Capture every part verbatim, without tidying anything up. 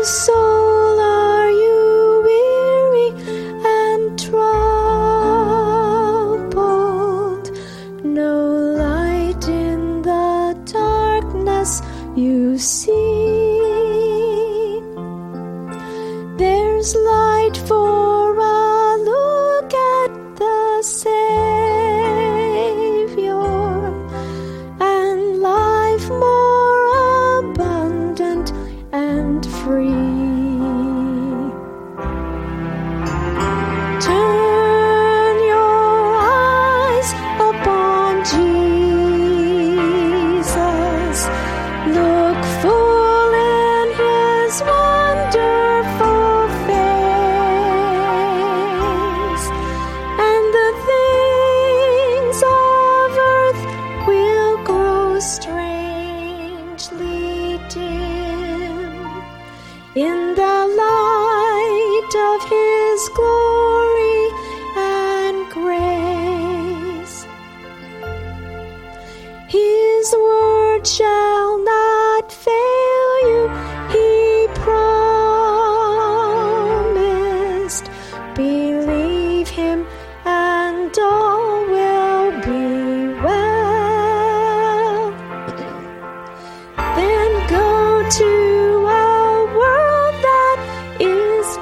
soul, are you weary and troubled? No light in the darkness you see. There's light for a look at the Savior, and life more abundant and free. Turn your eyes upon Jesus. Look full in his wonderful face, and the things of earth will grow strangely dim in the light of his glory and grace. His word shall not fail you, he promised. Believe him and all will be well. Then go to a world that is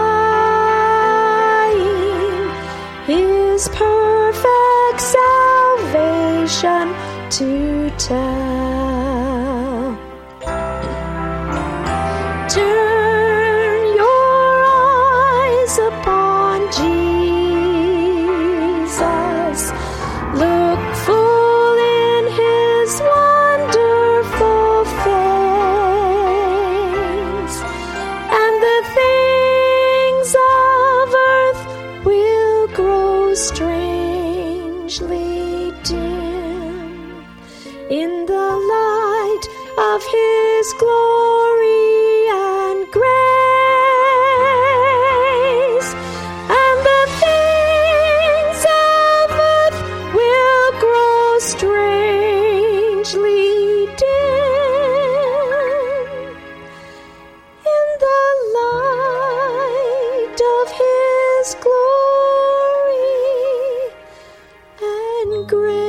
dying, his perfect salvation to tell. Turn your eyes upon Jesus. Look full in his wonderful face, and the things of earth will grow strangely dim in the light of his glory and grace, and the things of earth will grow strangely dim in the light of his glory and grace.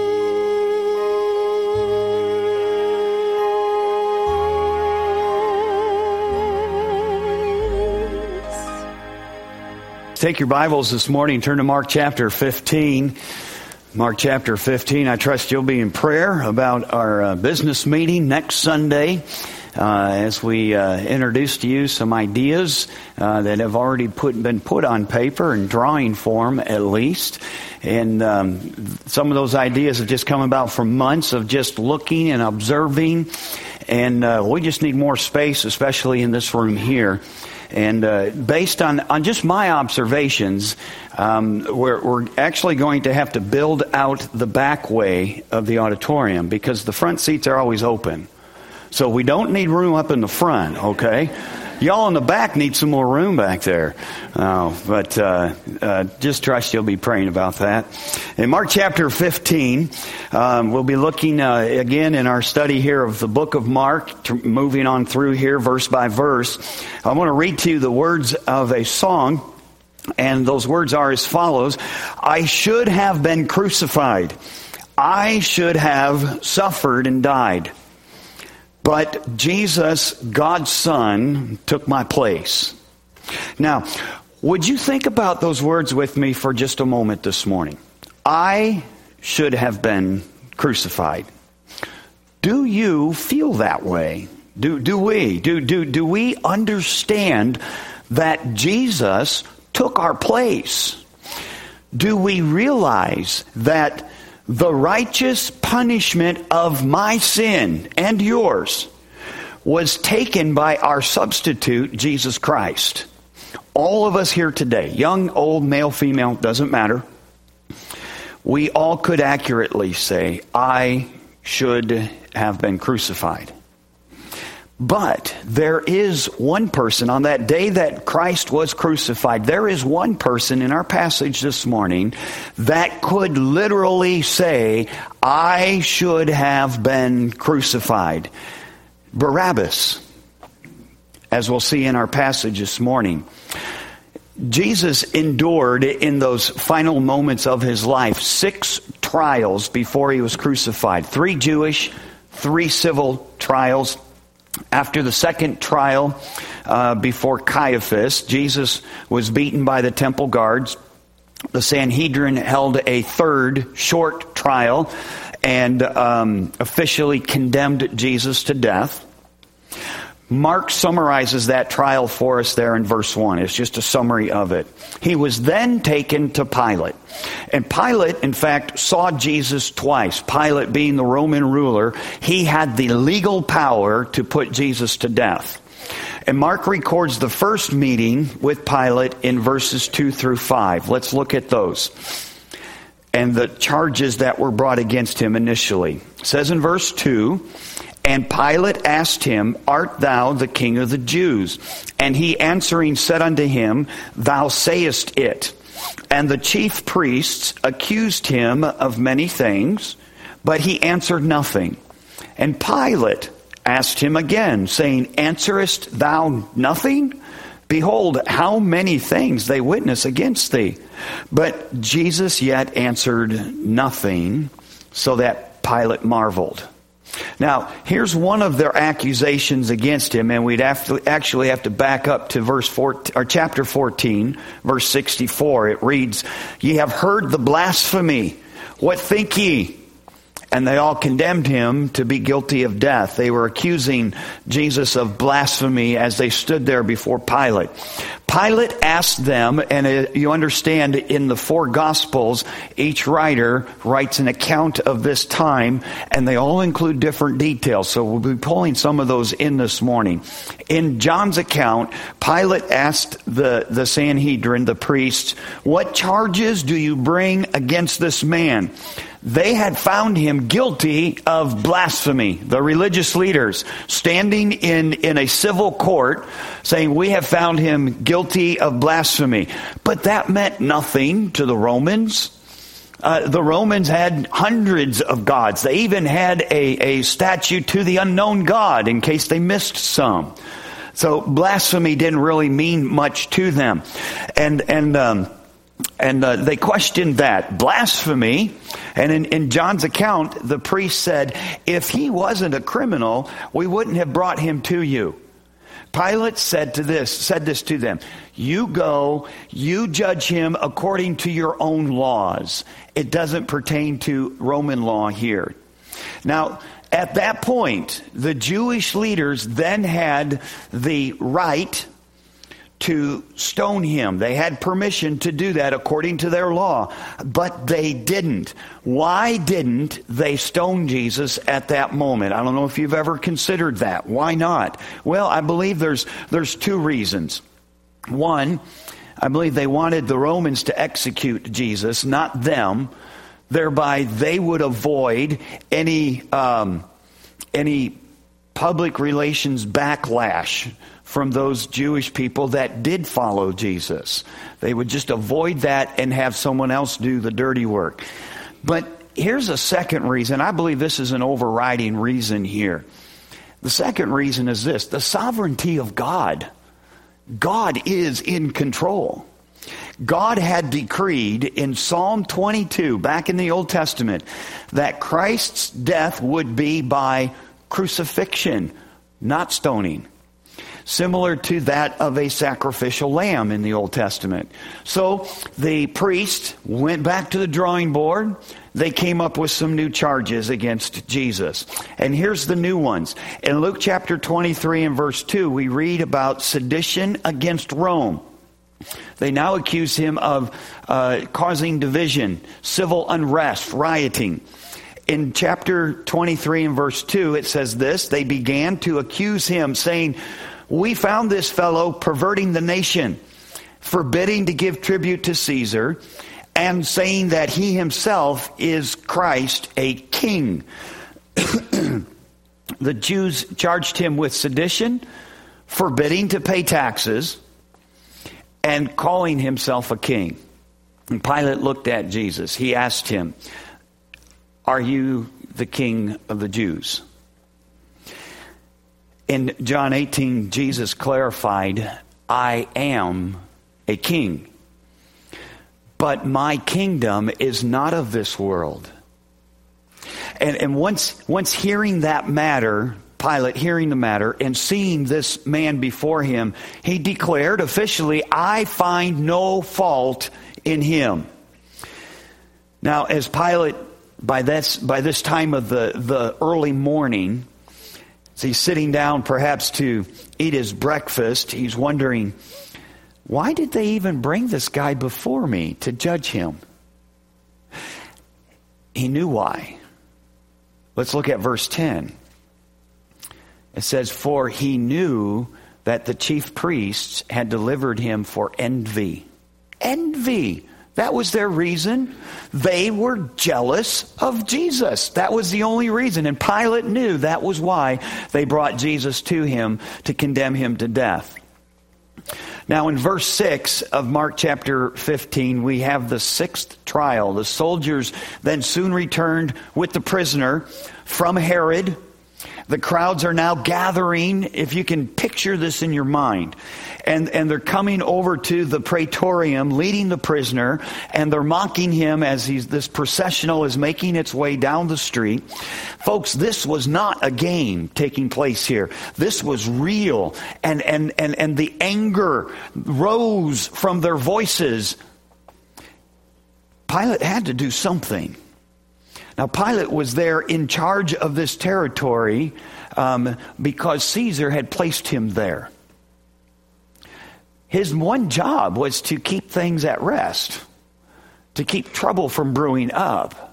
Take your Bibles this morning, turn to Mark chapter fifteen. Mark chapter fifteen. I trust you'll be in prayer about our uh, business meeting next Sunday uh, as we uh, introduce to you some ideas uh, that have already put, been put on paper in drawing form at least. And um, some of those ideas have just come about from months of just looking and observing. And uh, we just need more space, especially in this room here. And uh, based on, on just my observations, um, we're, we're actually going to have to build out the back way of the auditorium because the front seats are always open. So we don't need room up in the front, okay? Y'all in the back need some more room back there. Uh, but uh, uh, just trust you'll be praying about that. In Mark chapter fifteen, um, we'll be looking uh, again in our study here of the book of Mark, to, moving on through here verse by verse. I want to read to you the words of a song, and those words are as follows. I should have been crucified. I should have suffered and died. But Jesus, God's Son, took my place. Now, would you think about those words with me for just a moment this morning? I should have been crucified. Do you feel that way? Do do we? Do do do we understand that Jesus took our place? Do we realize that the righteous punishment of my sin and yours was taken by our substitute, Jesus Christ? All of us here today, young, old, male, female, doesn't matter. We all could accurately say, I should have been crucified. But there is one person on that day that Christ was crucified. There is one person in our passage this morning that could literally say, I should have been crucified. Barabbas. as we'll see in our passage this morning. Jesus endured in those final moments of his life six trials before he was crucified. Three Jewish, three civil trials. After the second trial uh, before Caiaphas, Jesus was beaten by the temple guards. The Sanhedrin held a third short trial and um, officially condemned Jesus to death. Mark summarizes that trial for us there in verse one. It's just a summary of it. He was then taken to Pilate. And Pilate, in fact, saw Jesus twice. Pilate, being the Roman ruler, he had the legal power to put Jesus to death. And Mark records the first meeting with Pilate in verses two through five. Let's look at those and the charges that were brought against him initially. It says in verse two, "And Pilate asked him, Art thou the king of the Jews? And he answering said unto him, Thou sayest it. And the chief priests accused him of many things, but he answered nothing. And Pilate asked him again, saying, Answerest thou nothing? Behold, how many things they witness against thee. But Jesus yet answered nothing, so that Pilate marveled." Now, here's one of their accusations against him, and we'd have to actually have to back up to verse fourteen, or chapter fourteen, verse sixty-four. It reads, "Ye have heard the blasphemy. What think ye?" And they all condemned him to be guilty of death. They were accusing Jesus of blasphemy as they stood there before Pilate. Pilate asked them, and you understand in the four Gospels, each writer writes an account of this time, and they all include different details. So we'll be pulling some of those in this morning. In John's account, Pilate asked the, the Sanhedrin, the priests, "What charges do you bring against this man?" They had found him guilty of blasphemy. The religious leaders standing in, in a civil court saying, "We have found him guilty of blasphemy." But that meant nothing to the Romans. Uh, the Romans had hundreds of gods. They even had a, a statue to the unknown God in case they missed some. So blasphemy didn't really mean much to them. And, and, um, And uh, they questioned that. Blasphemy. And in, in John's account, the priest said, "If he wasn't a criminal, we wouldn't have brought him to you." Pilate said to this, said this to them, "You go, you judge him according to your own laws. It doesn't pertain to Roman law here." Now, at that point, the Jewish leaders then had the right to stone him. They had permission to do that according to their law, but they didn't. Why didn't they stone Jesus at that moment? I don't know if you've ever considered that. Why not? Well, I believe there's there's two reasons. One, I believe they wanted the Romans to execute Jesus, not them. Thereby, they would avoid any um, any public relations backlash from those Jewish people that did follow Jesus. They would just avoid that and have someone else do the dirty work. But here's a second reason. I believe this is an overriding reason here. The second reason is this: the sovereignty of God. God is in control. God had decreed in Psalm twenty-two, back in the Old Testament, that Christ's death would be by crucifixion, not stoning. Similar to that of a sacrificial lamb in the Old Testament. So the priest went back to the drawing board. They came up with some new charges against Jesus. And here's the new ones. In Luke chapter twenty-three and verse two, we read about sedition against Rome. They now accuse him of uh, causing division, civil unrest, rioting. In chapter twenty-three and verse two, it says this: "They began to accuse him, saying, We found this fellow perverting the nation, forbidding to give tribute to Caesar, and saying that he himself is Christ, a king." The Jews charged him with sedition, forbidding to pay taxes, and calling himself a king. And Pilate looked at Jesus. He asked him, "Are you the king of the Jews?" In John eighteen, Jesus clarified, I am a king, but my kingdom is not of this world. And, and once, once hearing that matter, Pilate hearing the matter and seeing this man before him, he declared officially, I find no fault in him. Now, as Pilate, by this, by this time of the, the early morning, as he's sitting down perhaps to eat his breakfast, he's wondering, why did they even bring this guy before me to judge him? He knew why. Let's look at verse ten. It says, for he knew that the chief priests had delivered him for envy. Envy. That was their reason. They were jealous of Jesus. That was the only reason. And Pilate knew that was why they brought Jesus to him to condemn him to death. Now in verse six of Mark chapter fifteen, we have the sixth trial. The soldiers then soon returned with the prisoner from Herod. The crowds are now gathering, if you can picture this in your mind. And, and they're coming over to the praetorium, leading the prisoner, and they're mocking him as he's, this processional is making its way down the street. Folks, this was not a game taking place here. This was real. And, and, and, and the anger rose from their voices. Pilate had to do something. Now, Pilate was there in charge of this territory um, because Caesar had placed him there. His one job was to keep things at rest, to keep trouble from brewing up.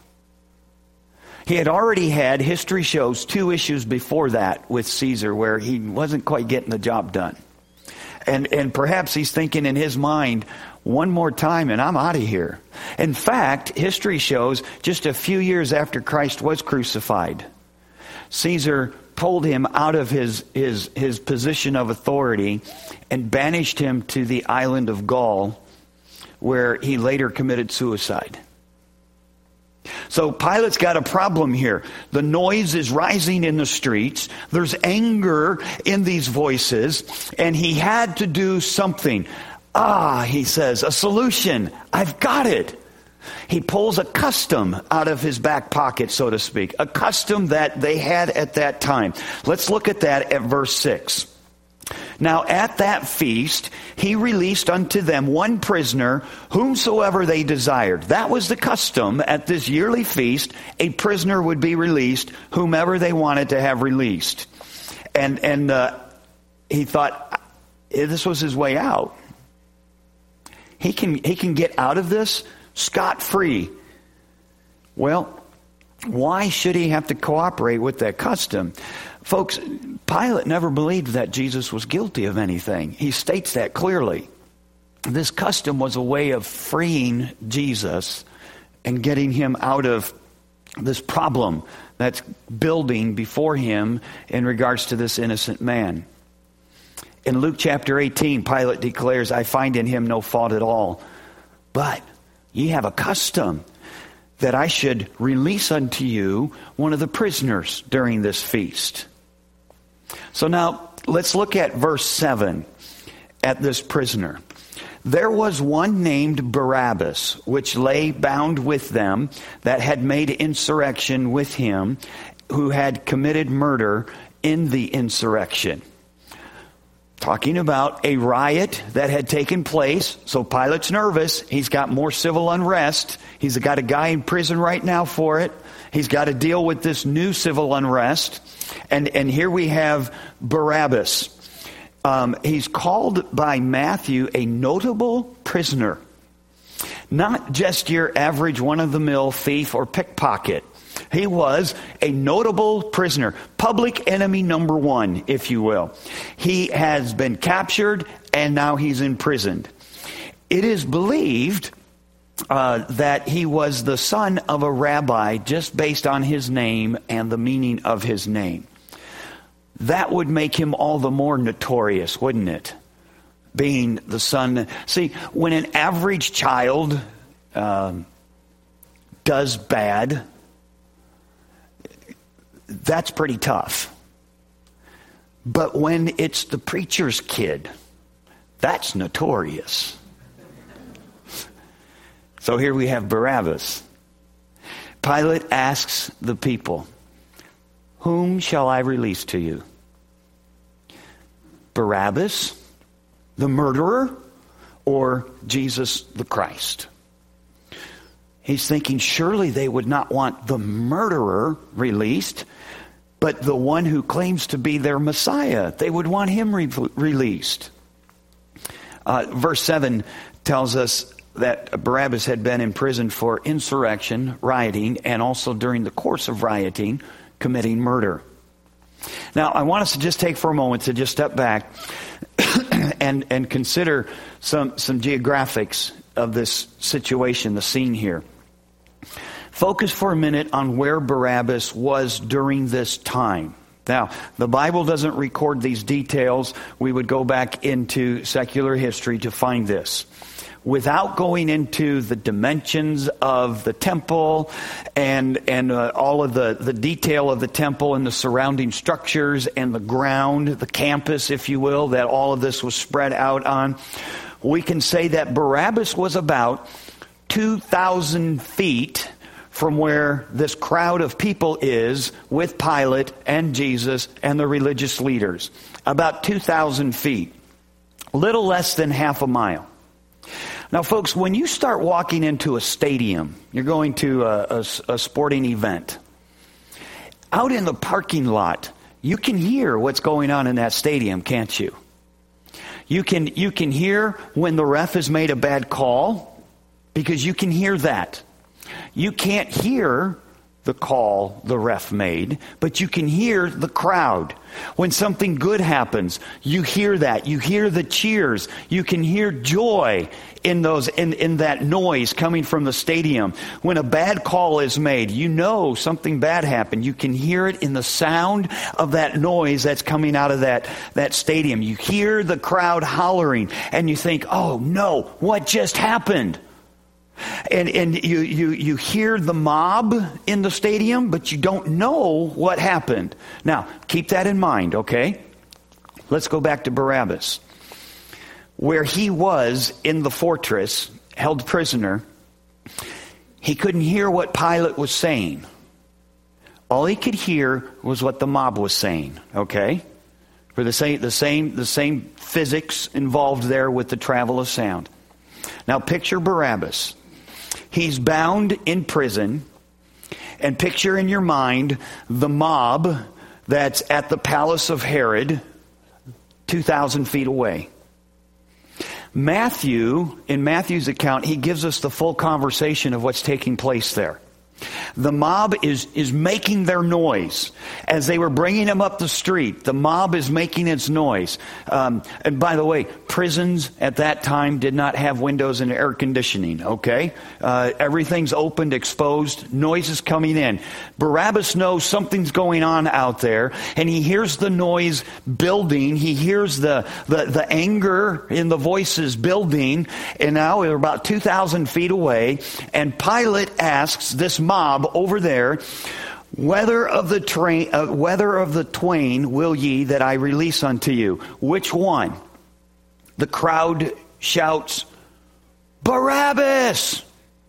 He had already had, history shows, two issues before that with Caesar where he wasn't quite getting the job done. And, and perhaps he's thinking in his mind, one more time and I'm out of here. In fact, history shows just a few years after Christ was crucified, Caesar pulled him out of his, his, his position of authority and banished him to the island of Gaul, where he later committed suicide. So Pilate's got a problem here. The noise is rising in the streets. There's anger in these voices, and he had to do something. Ah, he says, a solution. I've got it. He pulls a custom out of his back pocket, so to speak. A custom that they had at that time. Let's look at that at verse six. Now at that feast, he released unto them one prisoner, whomsoever they desired. That was the custom at this yearly feast. A prisoner would be released, whomever they wanted to have released. And, and uh, he thought, this was his way out. He can, he can get out of this scot-free. Well, why should he have to cooperate with that custom? Folks, Pilate never believed that Jesus was guilty of anything. He states that clearly. This custom was a way of freeing Jesus and getting him out of this problem that's building before him in regards to this innocent man. In Luke chapter eighteen, Pilate declares, I find in him no fault at all. But ye have a custom that I should release unto you one of the prisoners during this feast. So now let's look at verse seven at this prisoner. There was one named Barabbas, which lay bound with them that had made insurrection with him, who had committed murder in the insurrection. Talking about a riot that had taken place. So Pilate's nervous. He's got more civil unrest. He's got a guy in prison right now for it. He's got to deal with this new civil unrest. And, and here we have Barabbas. Um, he's called by Matthew a notable prisoner. Not just your average one-of-the-mill thief or pickpocket. He was a notable prisoner, public enemy number one, if you will. He has been captured and now he's imprisoned. It is believed uh, that he was the son of a rabbi just based on his name and the meaning of his name. That would make him all the more notorious, wouldn't it? Being the son. See, when an average child um, does bad, that's pretty tough. But when it's the preacher's kid, that's notorious. So here we have Barabbas. Pilate asks the people, whom shall I release to you? Barabbas, the murderer, or Jesus the Christ? He's thinking surely they would not want the murderer released, but the one who claims to be their Messiah. They would want him re- released. Uh, verse seven tells us that Barabbas had been in prison for insurrection, rioting, and also during the course of rioting, committing murder. Now, I want us to just take for a moment to just step back and, and consider some, some geographics of this situation, the scene here. Focus for a minute on where Barabbas was during this time. Now, the Bible doesn't record these details. We would go back into secular history to find this. Without going into the dimensions of the temple and and uh, all of the, the detail of the temple and the surrounding structures and the ground, the campus, if you will, that all of this was spread out on, we can say that Barabbas was about two thousand feet from where this crowd of people is with Pilate and Jesus and the religious leaders. About two thousand feet. A little less than half a mile. Now, folks, when you start walking into a stadium, you're going to a, a, a sporting event. Out in the parking lot, you can hear what's going on in that stadium, can't you? You can, you can hear when the ref has made a bad call, because you can hear that. You can't hear the call the ref made, but you can hear the crowd. When something good happens, you hear that. You hear the cheers. You can hear joy in those in, in that noise coming from the stadium. When a bad call is made, you know something bad happened. You can hear it in the sound of that noise that's coming out of that, that stadium. You hear the crowd hollering, and you think, oh no, what just happened? And and you, you, you hear the mob in the stadium, but you don't know what happened. Now, keep that in mind, okay? Let's go back to Barabbas. Where he was in the fortress, held prisoner, he couldn't hear what Pilate was saying. All he could hear was what the mob was saying, okay? For the same, the same, the same physics involved there with the travel of sound. Now picture Barabbas. He's bound in prison, and picture in your mind the mob that's at the palace of Herod, two thousand feet away. Matthew, in Matthew's account, he gives us the full conversation of what's taking place there. The mob is, is making their noise. As they were bringing him up the street, the mob is making its noise. Um, and by the way, prisons at that time did not have windows and air conditioning, okay? Uh, everything's opened, exposed, noise is coming in. Barabbas knows something's going on out there, and he hears the noise building. He hears the, the, the anger in the voices building, and now we're about two thousand feet away, and Pilate asks this mob over there, whether of the train, uh, whether of the twain will ye that I release unto you? Which one? The crowd shouts, Barabbas!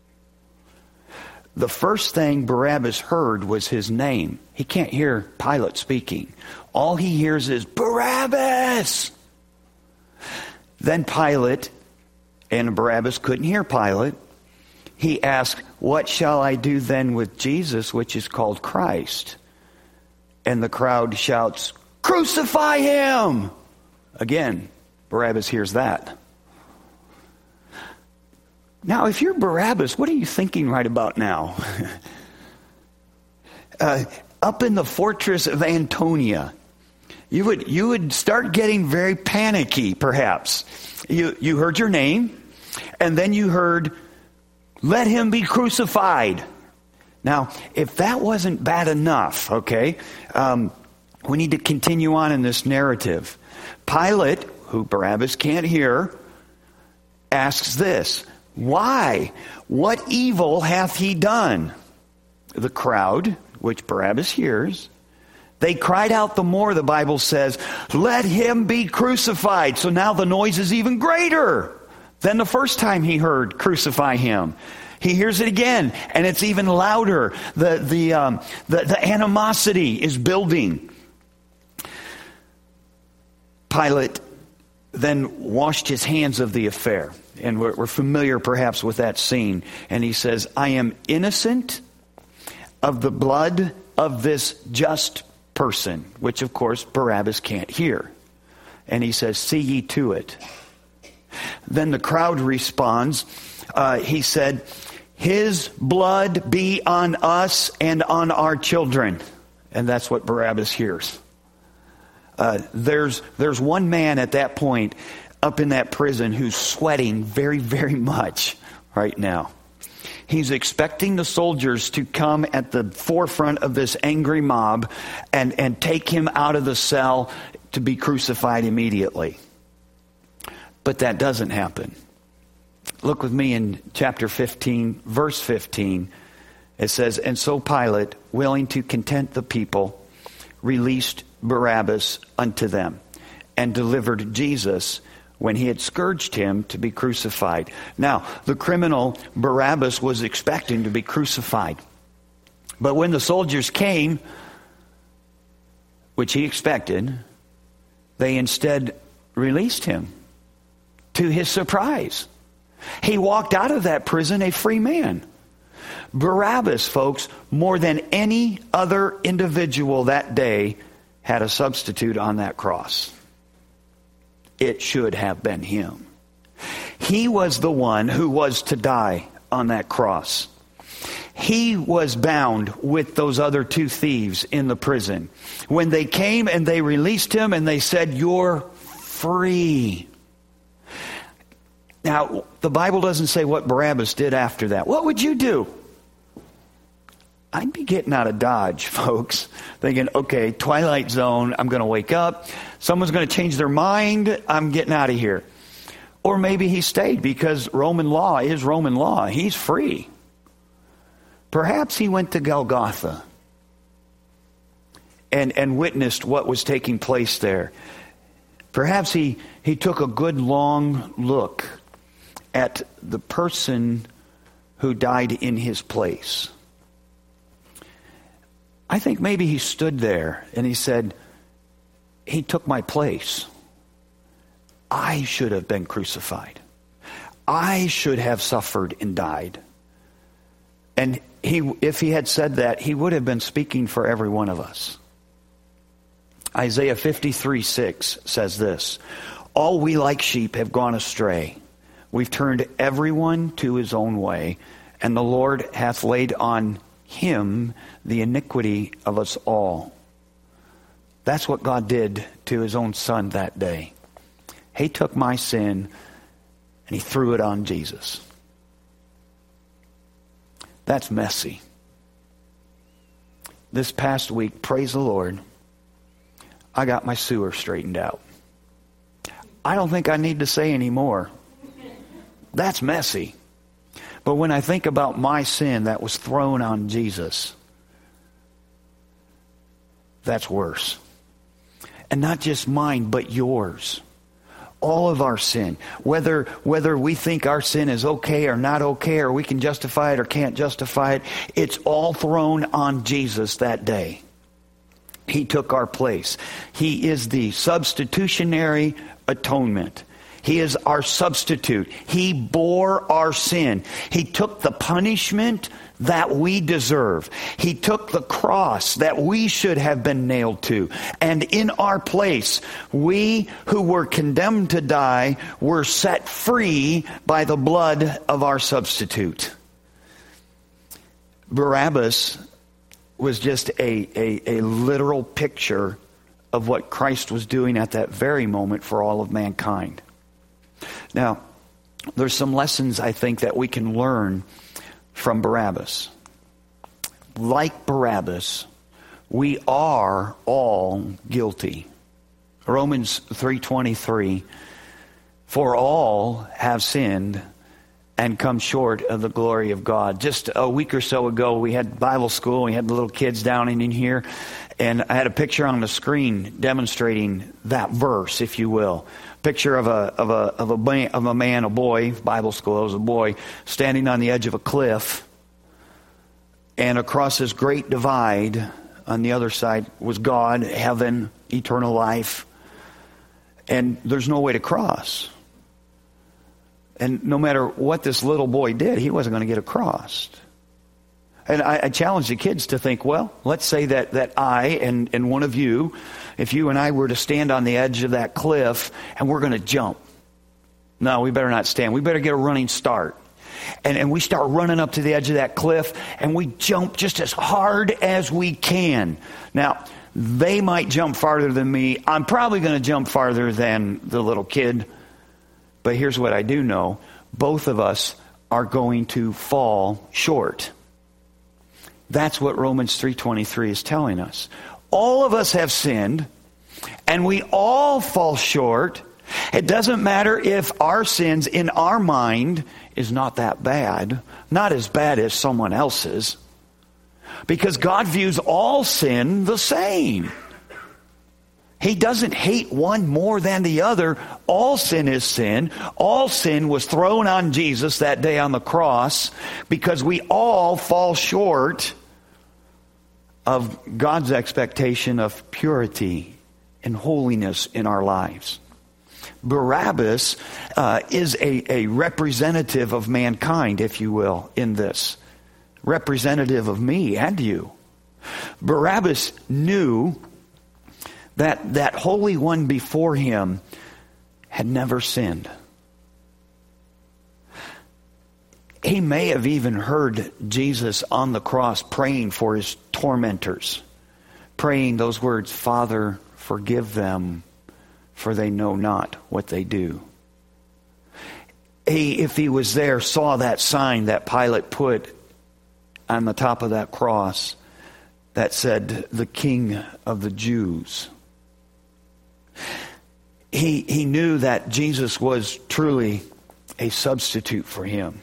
The first thing Barabbas heard was his name. He can't hear Pilate speaking. All he hears is Barabbas! Then Pilate, and Barabbas couldn't hear Pilate, he asked, what shall I do then with Jesus, which is called Christ? And the crowd shouts, crucify him! Again, Barabbas hears that. Now, if you're Barabbas, what are you thinking right about now? uh, up in the fortress of Antonia, you would you would start getting very panicky, perhaps. You you heard your name, and then you heard, let him be crucified. Now, if that wasn't bad enough, okay, um, we need to continue on in this narrative. Pilate, who Barabbas can't hear, asks this, why? What evil hath he done? The crowd, which Barabbas hears, they They cried out the more, the Bible says, let him be crucified. So now the noise is even greater than the first time he heard, crucify him. He hears it again, and it's even louder. The, the, um, the, the animosity is building. Pilate then washed his hands of the affair. And we're, we're familiar perhaps with that scene. And he says, I am innocent of the blood of this just person, which of course Barabbas can't hear. And he says, see ye to it. Then the crowd responds. Uh, he said, his blood be on us and on our children. And that's what Barabbas hears. Uh, there's there's one man at that point up in that prison who's sweating very, very much right now. He's expecting the soldiers to come at the forefront of this angry mob and, and take him out of the cell to be crucified immediately. But that doesn't happen. Look with me in chapter fifteen, verse fifteen. It says, and so Pilate, willing to content the people, released Barabbas unto them, and delivered Jesus, when he had scourged him, to be crucified. Now, the criminal Barabbas was expecting to be crucified. But when the soldiers came, which he expected, they instead released him. To his surprise, he walked out of that prison a free man. Barabbas, folks, more than any other individual that day, had a substitute on that cross. It should have been him. He was the one who was to die on that cross. He was bound with those other two thieves in the prison. When they came and they released him and they said, you're free. Now, the Bible doesn't say what Barabbas did after that. What would you do? I'd be getting out of Dodge, folks, thinking, okay, Twilight Zone, I'm going to wake up. Someone's going to change their mind. I'm getting out of here. Or maybe he stayed because Roman law is Roman law. He's free. Perhaps he went to Golgotha and, and witnessed what was taking place there. Perhaps he, he took a good long look at the person who died in his place. I think maybe he stood there and he said, he took my place. I should have been crucified. I should have suffered and died. And he, if he had said that, he would have been speaking for every one of us. Isaiah fifty-three six says this, all we like sheep have gone astray. We've turned everyone to his own way, and the Lord hath laid on him the iniquity of us all. That's what God did to his own son that day. He took my sin and he threw it on Jesus. That's messy. This past week, praise the Lord, I got my sewer straightened out. I don't think I need to say any more. That's messy. But when I think about my sin that was thrown on Jesus, that's worse. And not just mine, but yours. All of our sin. Whether whether we think our sin is okay or not okay, or we can justify it or can't justify it, it's all thrown on Jesus that day. He took our place. He is the substitutionary atonement. He is our substitute. He bore our sin. He took the punishment that we deserve. He took the cross that we should have been nailed to. And in our place, we who were condemned to die were set free by the blood of our substitute. Barabbas was just a, a, a literal picture of what Christ was doing at that very moment for all of mankind. Now, there's some lessons I think that we can learn from Barabbas. Like Barabbas, we are all guilty. Romans three twenty-three, for all have sinned and come short of the glory of God. Just a week or so ago, we had Bible school. We had the little kids down in here. And I had a picture on the screen demonstrating that verse, if you will. Picture of a of a of a man, of a man, a boy, Bible school, it was a boy, standing on the edge of a cliff, and across this great divide on the other side was God, heaven, eternal life, and there's no way to cross. And no matter what this little boy did, he wasn't going to get across. And I, I challenge the kids to think, well, let's say that, that I and, and one of you, if you and I were to stand on the edge of that cliff and we're going to jump. No, we better not stand. We better get a running start. And, and we start running up to the edge of that cliff and we jump just as hard as we can. Now, they might jump farther than me. I'm probably going to jump farther than the little kid. But here's what I do know. Both of us are going to fall short. That's what Romans three twenty-three is telling us. All of us have sinned, and we all fall short. It doesn't matter if our sins in our mind is not that bad, not as bad as someone else's, because God views all sin the same. He doesn't hate one more than the other. All sin is sin. All sin was thrown on Jesus that day on the cross because we all fall short of God's expectation of purity and holiness in our lives. Barabbas uh, is a, a representative of mankind, if you will, in this. Representative of me and you. Barabbas knew that that Holy One before him had never sinned. He may have even heard Jesus on the cross praying for his tormentors, praying those words, "Father, forgive them, for they know not what they do." He, if he was there, saw that sign that Pilate put on the top of that cross that said, "The King of the Jews." He, he knew that Jesus was truly a substitute for him.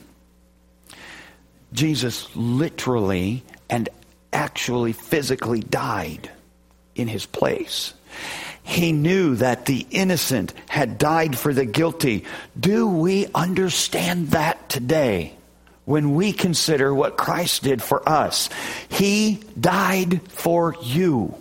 Jesus literally and actually physically died in his place. He knew that the innocent had died for the guilty. Do we understand that today when we consider what Christ did for us? He died for you.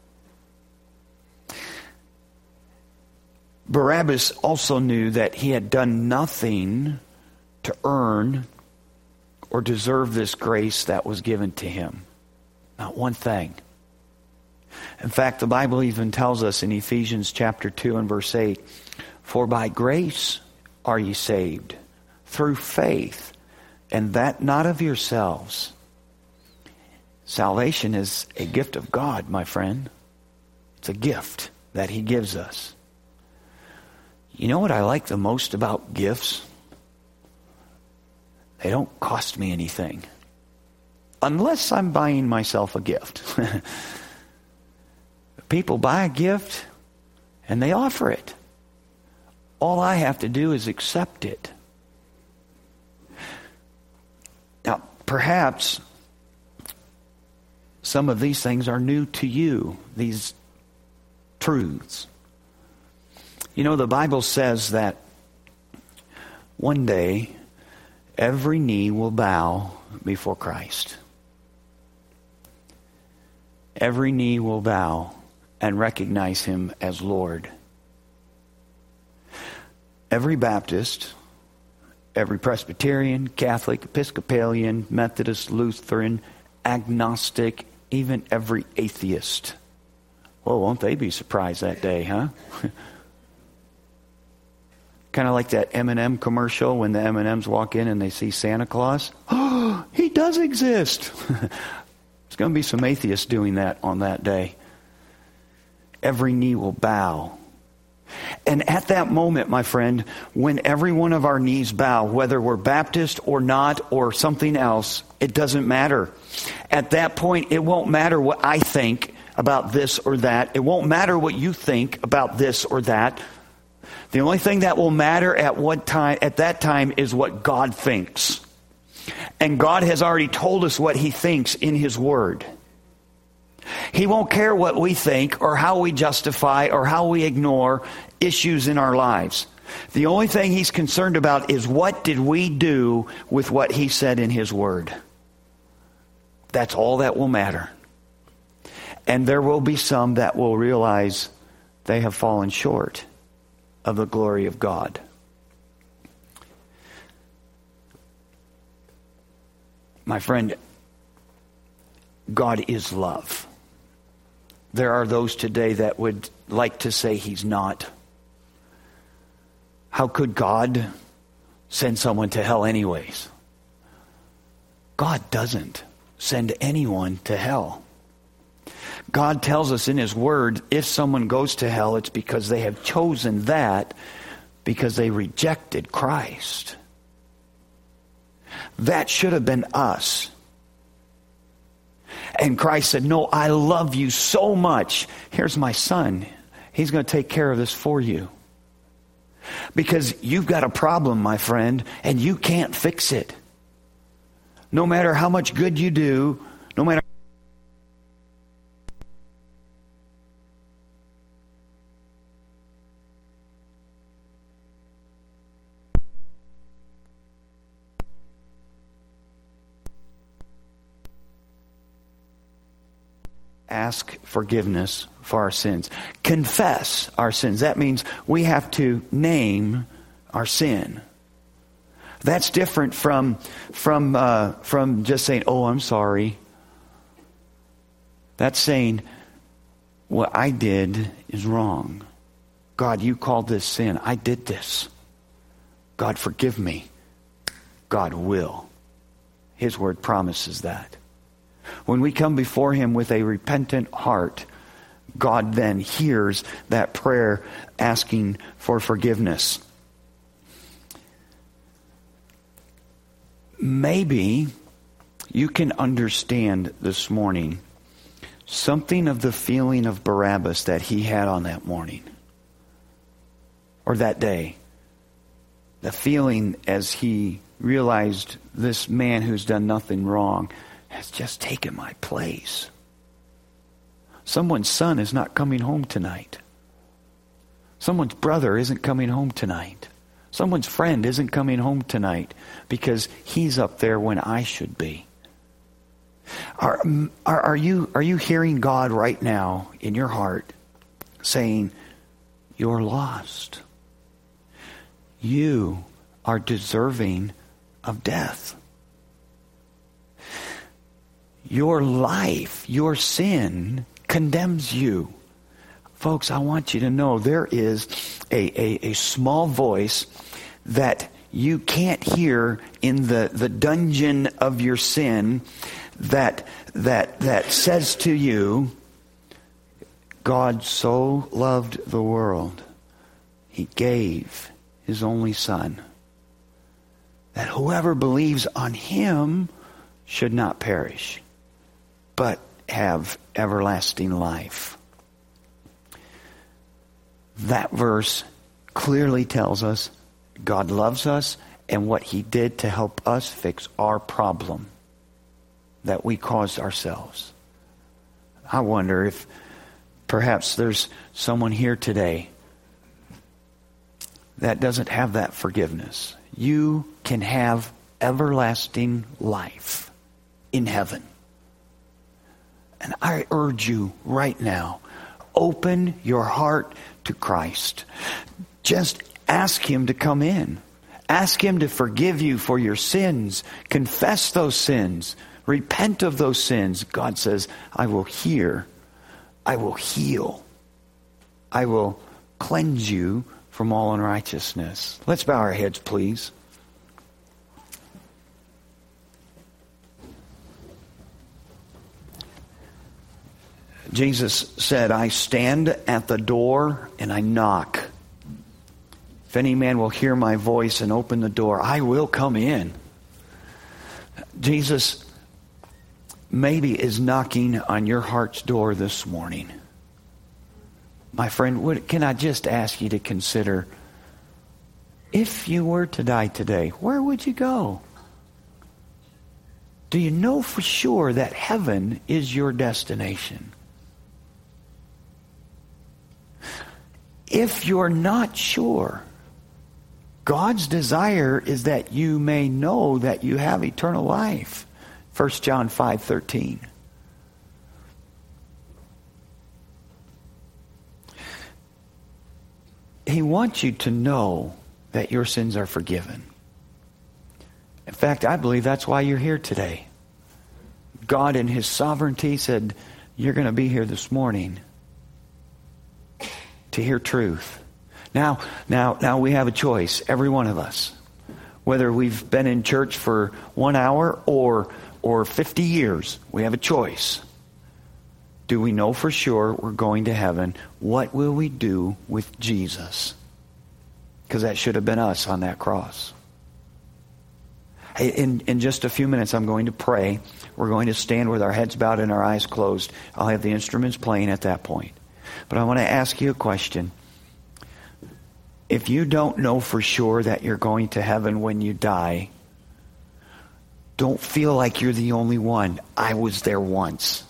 Barabbas also knew that he had done nothing to earn or deserve this grace that was given to him. Not one thing. In fact, the Bible even tells us in Ephesians chapter two and verse eight, "For by grace are ye saved, through faith, and that not of yourselves." Salvation is a gift of God, my friend. It's a gift that he gives us. You know what I like the most about gifts? They don't cost me anything. Unless I'm buying myself a gift. People buy a gift and they offer it. All I have to do is accept it. Now, perhaps some of these things are new to you, these truths. You know, the Bible says that one day every knee will bow before Christ. Every knee will bow and recognize him as Lord. Every Baptist, every Presbyterian, Catholic, Episcopalian, Methodist, Lutheran, agnostic, even every atheist. Well, won't they be surprised that day, huh? Kind of like that M and M commercial when the M and M's walk in and they see Santa Claus. Oh, he does exist. There's going to be some atheists doing that on that day. Every knee will bow. And at that moment, my friend, when every one of our knees bow, whether we're Baptist or not or something else, it doesn't matter. At that point, it won't matter what I think about this or that. It won't matter what you think about this or that. The only thing that will matter at what time at that time is what God thinks. And God has already told us what he thinks in his word. He won't care what we think or how we justify or how we ignore issues in our lives. The only thing he's concerned about is what did we do with what he said in his word. That's all that will matter. And there will be some that will realize they have fallen short of the glory of God. My friend, God is love. There are those today that would like to say he's not. How could God send someone to hell anyways? God doesn't send anyone to hell. God tells us in his word, if someone goes to hell, it's because they have chosen that because they rejected Christ. That should have been us. And Christ said, no, I love you so much. Here's my son. He's going to take care of this for you. Because you've got a problem, my friend, and you can't fix it. No matter how much good you do, no matter ask forgiveness for our sins. Confess our sins. That means we have to name our sin. That's different from from uh, from just saying, "Oh, I'm sorry." That's saying, "What I did is wrong. God, you called this sin. I did this. God, forgive me." God will. His word promises that. When we come before him with a repentant heart, God then hears that prayer asking for forgiveness. Maybe you can understand this morning something of the feeling of Barabbas that he had on that morning or that day. The feeling as he realized this man who's done nothing wrong has just taken my place. Someone's son is not coming home tonight. Someone's brother isn't coming home tonight. Someone's friend isn't coming home tonight because he's up there when I should be. Are, are, are you, are you hearing God right now in your heart saying, you're lost. You are deserving of death. Your life, your sin condemns you. Folks, I want you to know there is a, a, a small voice that you can't hear in the, the dungeon of your sin that, that, that says to you, God so loved the world, he gave his only son, that whoever believes on him should not perish, but have everlasting life. That verse clearly tells us God loves us and what he did to help us fix our problem that we caused ourselves. I wonder if perhaps there's someone here today that doesn't have that forgiveness. You can have everlasting life in heaven. And I urge you right now, open your heart to Christ. Just ask him to come in. Ask him to forgive you for your sins. Confess those sins. Repent of those sins. God says, I will hear. I will heal. I will cleanse you from all unrighteousness. Let's bow our heads, please. Jesus said, I stand at the door and I knock. If any man will hear my voice and open the door, I will come in. Jesus maybe is knocking on your heart's door this morning. My friend, what, can I just ask you to consider, if you were to die today, where would you go? Do you know for sure that heaven is your destination? if you're not sure, God's desire is that you may know that you have eternal life. First John five thirteen. He wants you to know that your sins are forgiven. In fact, I believe that's why you're here today. God in His sovereignty said, you're going to be here this morning to hear truth. Now, now, now we have a choice, every one of us. Whether we've been in church for one hour or, or fifty years, we have a choice. Do we know for sure we're going to heaven? What will we do with Jesus? Because that should have been us on that cross. In, in just a few minutes, I'm going to pray. We're going to stand with our heads bowed and our eyes closed. I'll have the instruments playing at that point. But I want to ask you a question. If you don't know for sure that you're going to heaven when you die, don't feel like you're the only one. I was there once.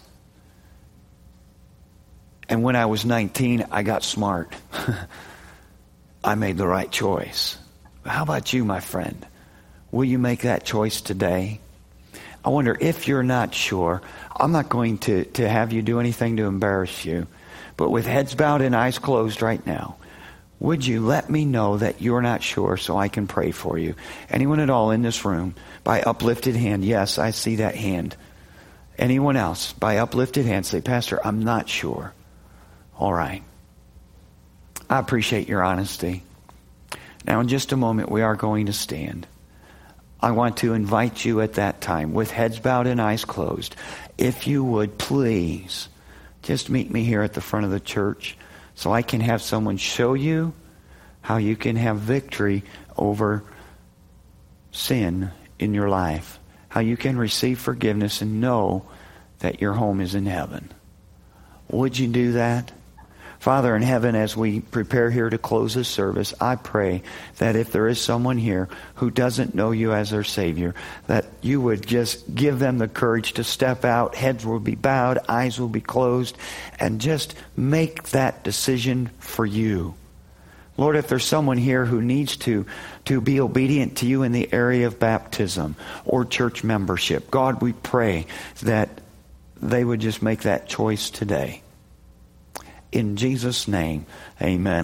And when I was nineteen, I got smart. I made the right choice. How about you, my friend? Will you make that choice today? I wonder if you're not sure. I'm not going to, to have you do anything to embarrass you. But with heads bowed and eyes closed right now, would you let me know that you're not sure so I can pray for you? Anyone at all in this room, by uplifted hand? Yes, I see that hand. Anyone else, by uplifted hand, say, Pastor, I'm not sure. All right. I appreciate your honesty. Now, in just a moment, we are going to stand. I want to invite you at that time, with heads bowed and eyes closed, if you would please just meet me here at the front of the church so I can have someone show you how you can have victory over sin in your life, how you can receive forgiveness and know that your home is in heaven. Would you do that? Father in heaven, as we prepare here to close this service, I pray that if there is someone here who doesn't know you as their Savior, that you would just give them the courage to step out, heads will be bowed, eyes will be closed, and just make that decision for you. Lord, if there's someone here who needs to, to be obedient to you in the area of baptism or church membership, God, we pray that they would just make that choice today. In Jesus' name, amen.